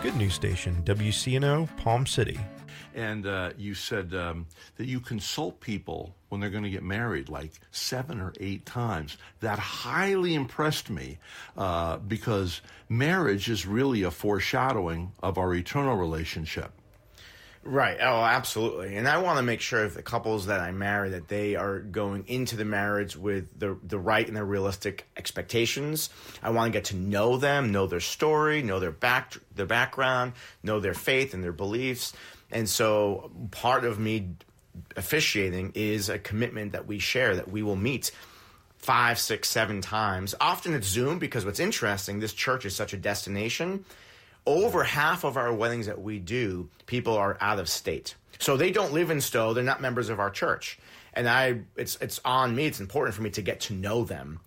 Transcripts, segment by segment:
Good news station, WCNO, Palm City. And you said that you consult people when they're going to get married like 7 or 8 times. That highly impressed me because marriage is really a foreshadowing of our eternal relationship. Right. Oh, absolutely. And I want to make sure if the couples that I marry that they are going into the marriage with the right and the realistic expectations. I want to get to know them, know their story, know their background, know their faith and their beliefs. And so part of me officiating is a commitment that we share, that we will meet 5, 6, 7 times. Often it's Zoom because what's interesting, this church is such a destination. Over half of our weddings that we do, people are out of state. So they don't live in Stowe. They're not members of our church. And it's on me. It's important for me to get to know them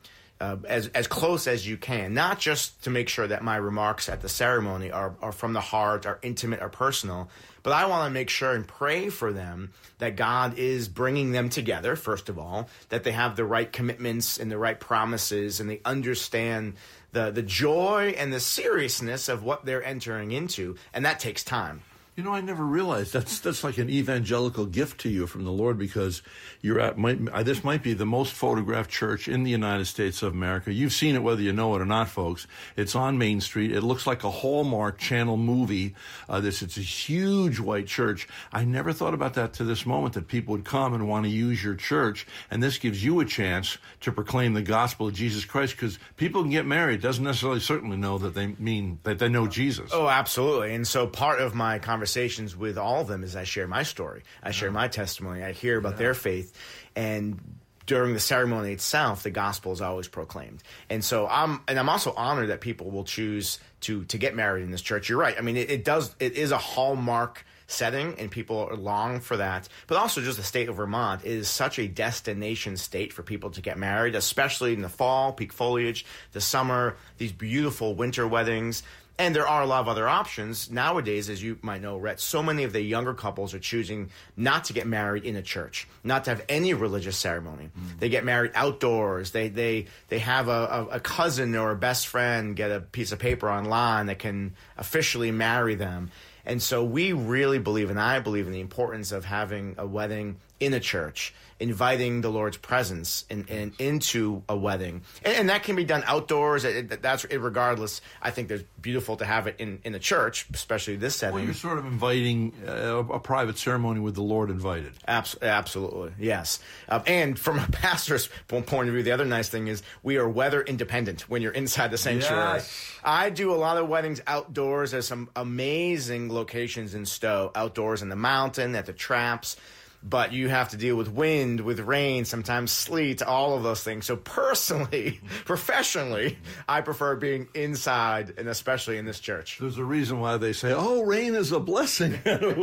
as close as you can, not just to make sure that my remarks at the ceremony are from the heart, are intimate, are personal, but I want to make sure and pray for them that God is bringing them together, first of all, that they have the right commitments and the right promises, and they understand the joy and the seriousness of what they're entering into, and that takes time. You know, I never realized that's like an evangelical gift to you from the Lord, because you're at this might be the most photographed church in the United States of America. You've seen it whether you know it or not, folks. It's on Main Street. It looks like a Hallmark Channel movie. It's a huge white church. I never thought about that to this moment, that people would come and want to use your church, and this gives you a chance to proclaim the gospel of Jesus Christ, because people can get married. Doesn't necessarily certainly know that they know Jesus. Oh, absolutely. And so part of my conversations with all of them is I share my story. I share my testimony. I hear about their faith. And during the ceremony itself, the gospel is always proclaimed. And so I'm also honored that people will choose to get married in this church. You're right. I mean, it is a hallmark setting, and people long for that. But also just the state of Vermont is such a destination state for people to get married, especially in the fall, peak foliage, the summer, these beautiful winter weddings. And there are a lot of other options. Nowadays, as you might know, Rhett, so many of the younger couples are choosing not to get married in a church, not to have any religious ceremony. They get married outdoors. They have a cousin or a best friend get a piece of paper online that can officially marry them. And so we really believe, and I believe, in the importance of having a wedding in a church, inviting the Lord's presence and into a wedding. And that can be done outdoors. That's regardless. I think it's beautiful to have it in a church, especially this setting. Well, you're sort of inviting a private ceremony with the Lord invited. Absolutely, yes. And from a pastor's point of view, the other nice thing is we are weather independent when you're inside the sanctuary. Yes. I do a lot of weddings outdoors. There's some amazing locations in Stowe, outdoors in the mountain, at the traps. But you have to deal with wind, with rain, sometimes sleet, all of those things. So personally, professionally, I prefer being inside, and especially in this church. There's a reason why they say, oh, rain is a blessing.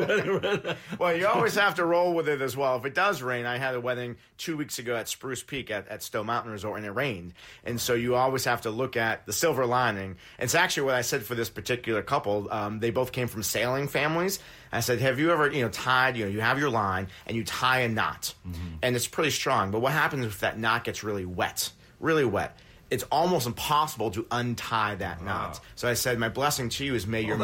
Well, you always have to roll with it as well. If it does rain, I had a wedding 2 weeks ago at Spruce Peak at Stowe Mountain Resort, and it rained. And so you always have to look at the silver lining. And it's actually what I said for this particular couple. They both came from sailing families. I said, have you ever, tied, you have your line and you tie a knot, and it's pretty strong. But what happens if that knot gets really wet? It's almost impossible to untie that knot. So I said, my blessing to you is may your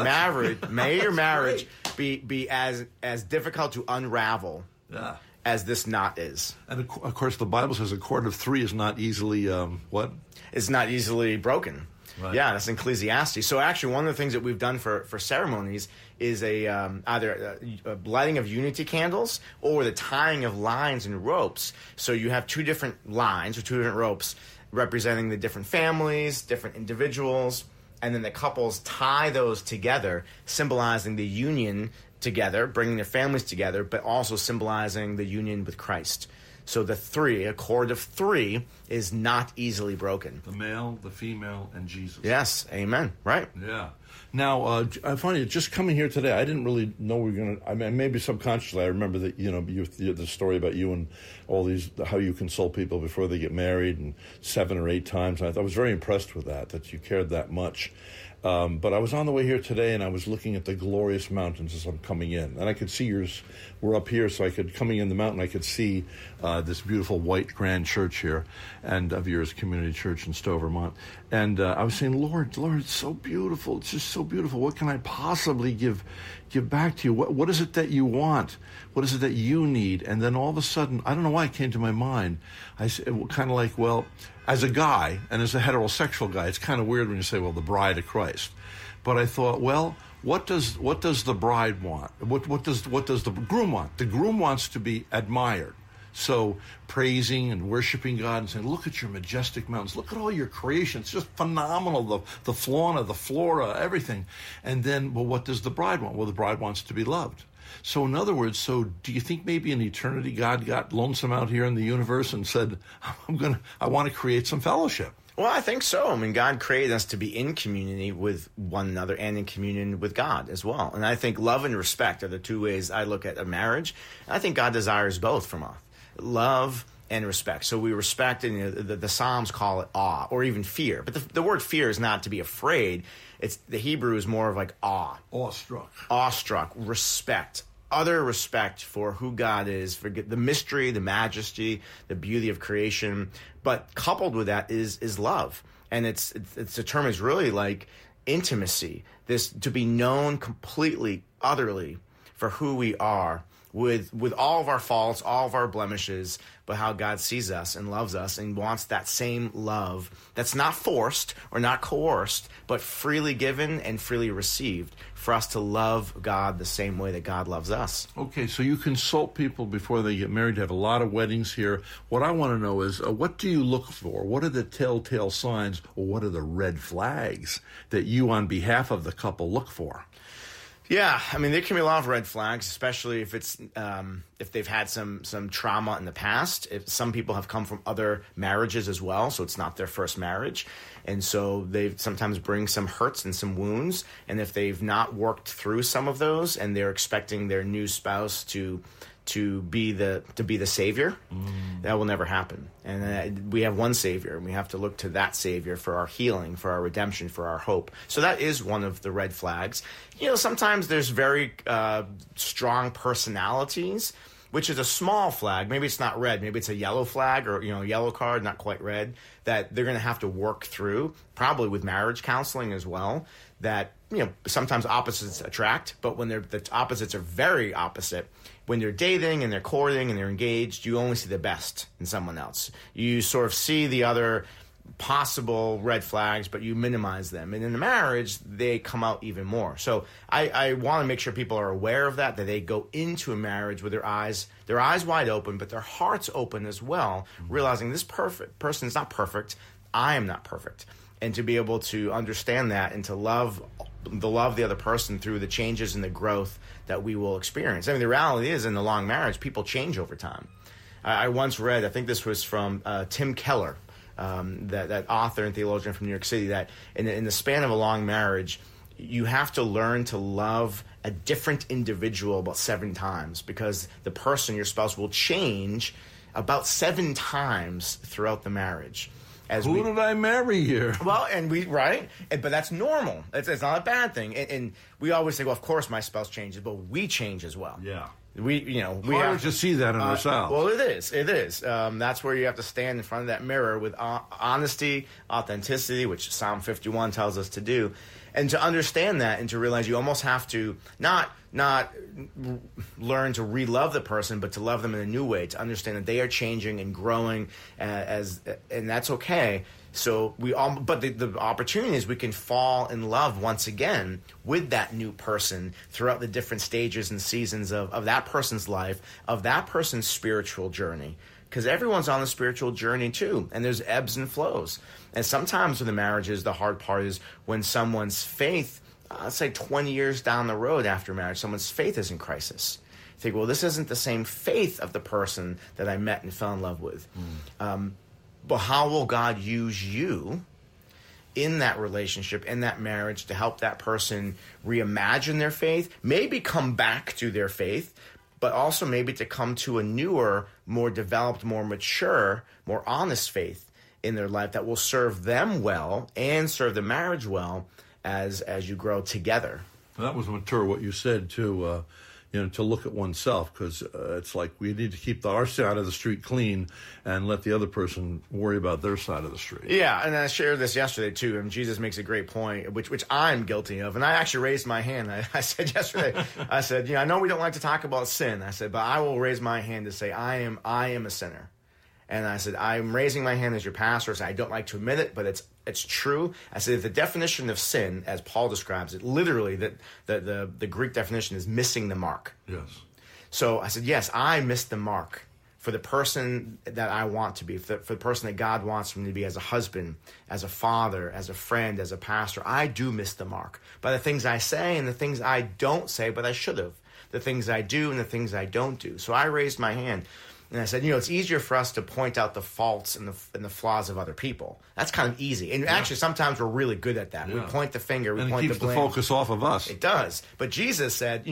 marriage be as difficult to unravel as this knot is. And of course, the Bible says a cord of 3 is not easily what? It's not easily broken. Right. Yeah, that's in Ecclesiastes. So actually, one of the things that we've done for ceremonies is either a lighting of unity candles or the tying of lines and ropes. So you have 2 different lines or 2 different ropes representing the different families, different individuals, and then the couples tie those together, symbolizing the union together, bringing their families together, but also symbolizing the union with Christ. So a cord of 3 is not easily broken. The male, the female, and Jesus. Yes, amen. Right. Yeah. Now, I find it just coming here today, I didn't really know we were going to, I mean, maybe subconsciously, I remember that, the story about you and all these, how you consult people before they get married, and 7 or 8 times. I was very impressed with that you cared that much. But I was on the way here today, and I was looking at the glorious mountains as I'm coming in. And I could see yours were up here, so coming in the mountain, I could see this beautiful white grand church here, and of yours, Community Church in Stowe, Vermont. And I was saying, Lord, it's so beautiful. It's just so beautiful. What can I possibly give back to you? What is it that you want? What is it that you need? And then all of a sudden, I don't know why it came to my mind. I said, kind of like, well, as a guy and as a heterosexual guy, it's kind of weird when you say, well, the bride of Christ. But I thought, well, what does the bride want? What does the groom want? The groom wants to be admired. So praising and worshiping God and saying, look at your majestic mountains. Look at all your creation. It's just phenomenal. The fauna, the flora, everything. And then, well, what does the bride want? Well, the bride wants to be loved. So in other words, do you think maybe in eternity God got lonesome out here in the universe and said, I want to create some fellowship? Well, I think so. I mean, God created us to be in community with one another and in communion with God as well. And I think love and respect are the two ways I look at a marriage. And I think God desires both from us. Love and respect. So we respect, and the Psalms call it awe or even fear. But the word fear is not to be afraid. The Hebrew is more of like awe. Awestruck. Respect. Utter respect for who God is, for the mystery, the majesty, the beauty of creation. But coupled with that is love. And the term is really like intimacy. This to be known completely, utterly for who we are, with all of our faults, all of our blemishes, but how God sees us and loves us and wants that same love that's not forced or not coerced, but freely given and freely received for us to love God the same way that God loves us. Okay, so you consult people before they get married. You have a lot of weddings here. What I want to know is, what do you look for? What are the telltale signs, or what are the red flags that you, on behalf of the couple, look for? Yeah, I mean, there can be a lot of red flags, especially if if they've had some trauma in the past. If some people have come from other marriages as well, so it's not their first marriage, and so they sometimes bring some hurts and some wounds. And if they've not worked through some of those, and they're expecting their new spouse to be the savior, that will never happen. And we have one savior, and we have to look to that savior for our healing, for our redemption, for our hope. So that is one of the red flags. Sometimes there's very strong personalities, which is a small flag. Maybe it's not red. Maybe it's a yellow flag, or yellow card, not quite red, that they're going to have to work through, probably with marriage counseling as well. That sometimes opposites attract, but when the opposites are very opposite, when they're dating and they're courting and they're engaged, you only see the best in someone else. You sort of see the other possible red flags, but you minimize them. And in the marriage, they come out even more. So I want to make sure people are aware of that they go into a marriage with their eyes wide open, but their hearts open as well, realizing this person is not perfect. I am not perfect. And to be able to understand that and to love the other person through the changes and the growth that we will experience. I mean, the reality is, in the long marriage, people change over time. I once read, I think this was from Tim Keller, that author and theologian from New York City, that in the span of a long marriage, you have to learn to love a different individual about 7 times, because the person, your spouse, will change about 7 times throughout the marriage. Who did I marry here? Well, but that's normal. It's not a bad thing. And we always say, well, of course my spouse changes, but we change as well. Yeah. We have to see that in ourselves. Well, it is. That's where you have to stand in front of that mirror with honesty, authenticity, which Psalm 51 tells us to do, and to understand that and to realize you almost have to not learn to re-love the person, but to love them in a new way, to understand that they are changing and growing, and that's okay. So but the opportunity is we can fall in love once again with that new person throughout the different stages and seasons of that person's life, of that person's spiritual journey. Because everyone's on the spiritual journey too, and there's ebbs and flows. And sometimes with the marriages, the hard part is when someone's faith, let's say 20 years down the road after marriage, someone's faith is in crisis. You think, well, this isn't the same faith of the person that I met and fell in love with. But how will God use you in that relationship, in that marriage, to help that person reimagine their faith, maybe come back to their faith, but also maybe to come to a newer, more developed, more mature, more honest faith in their life that will serve them well and serve the marriage well as you grow together. That was mature what you said, too. to look at oneself, because it's like we need to keep our side of the street clean and let the other person worry about their side of the street. Yeah, and I shared this yesterday too, and Jesus makes a great point, which I'm guilty of. And I actually raised my hand. I said yesterday, I said, I know we don't like to talk about sin. I said, but I will raise my hand to say I am a sinner. And I said, I'm raising my hand as your pastor. I said, I don't like to admit it, but it's true. I said, the definition of sin, as Paul describes it, literally, the Greek definition is missing the mark. Yes. So I said, yes, I missed the mark for the person that I want to be, for the person that God wants me to be as a husband, as a father, as a friend, as a pastor. I do miss the mark by the things I say and the things I don't say, but I should have. The things I do and the things I don't do. So I raised my hand. And I said, it's easier for us to point out the faults and the flaws of other people. That's kind of easy. And actually, sometimes we're really good at that. Yeah. We point the finger, we point the blame. And it keeps the focus off of us. It does. But Jesus said,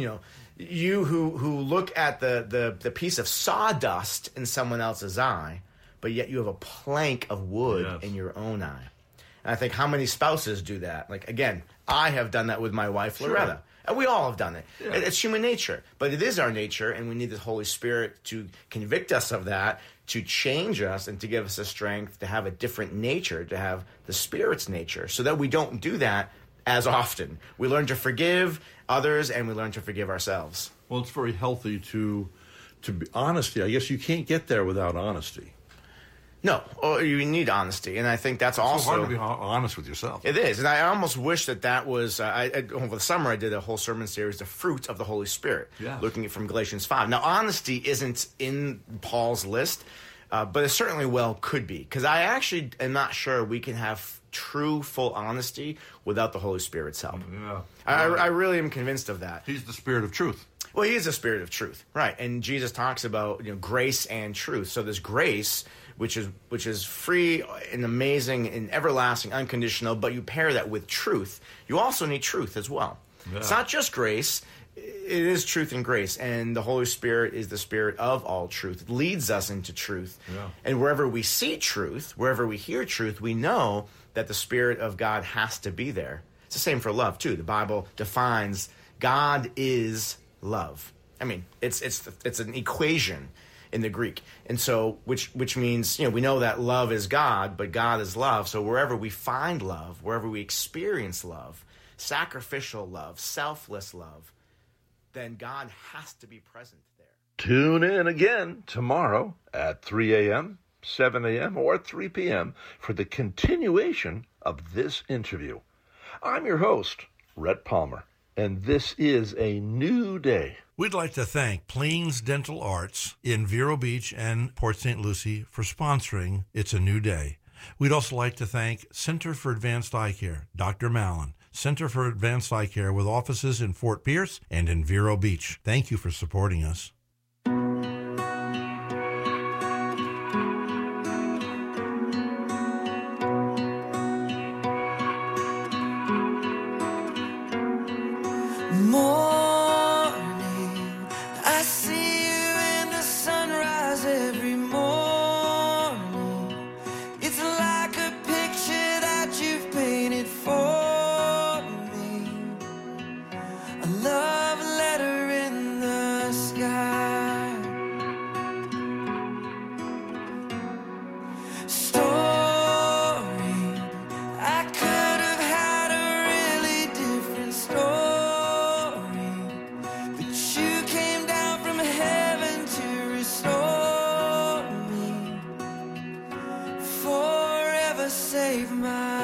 you who look at the piece of sawdust in someone else's eye, but yet you have a plank of wood in your own eye. And I think how many spouses do that? Like, again, I have done that with my wife, Loretta. Sure. And we all have done it. Yeah. It's human nature. But it is our nature, and we need the Holy Spirit to convict us of that, to change us, and to give us the strength to have a different nature, to have the Spirit's nature, so that we don't do that as often. We learn to forgive others, and we learn to forgive ourselves. Well, it's very healthy to be honesty. I guess you can't get there without honesty. No, you need honesty, and I think that's also... It's so hard to be honest with yourself. It is, and I almost wish that was... over the summer, I did a whole sermon series, The Fruit of the Holy Spirit, looking at from Galatians 5. Now, honesty isn't in Paul's list, but it certainly well could be, because I actually am not sure we can have true, full honesty without the Holy Spirit's help. Yeah. I really am convinced of that. He's the Spirit of truth. Well, he is the Spirit of truth, right? And Jesus talks about grace and truth. So there's grace, which is free and amazing and everlasting, unconditional, but you pair that with truth. You also need truth as well. Yeah. It's not just grace. It is truth and grace, and the Holy Spirit is the Spirit of all truth. It leads us into truth. Yeah. And wherever we see truth, wherever we hear truth, we know that the Spirit of God has to be there. It's the same for love, too. The Bible defines God is love. I mean, it's an equation in the Greek. And so, which means, we know that love is God, but God is love. So wherever we find love, wherever we experience love, sacrificial love, selfless love, then God has to be present there. Tune in again tomorrow at 3 a.m., 7 a.m., or 3 p.m. for the continuation of this interview. I'm your host, Rhett Palmer, and this is a new day. We'd like to thank Plains Dental Arts in Vero Beach and Port St. Lucie for sponsoring It's a New Day. We'd also like to thank Center for Advanced Eye Care, Dr. Mallon, Center for Advanced Eye Care with offices in Fort Pierce and in Vero Beach. Thank you for supporting us. Save my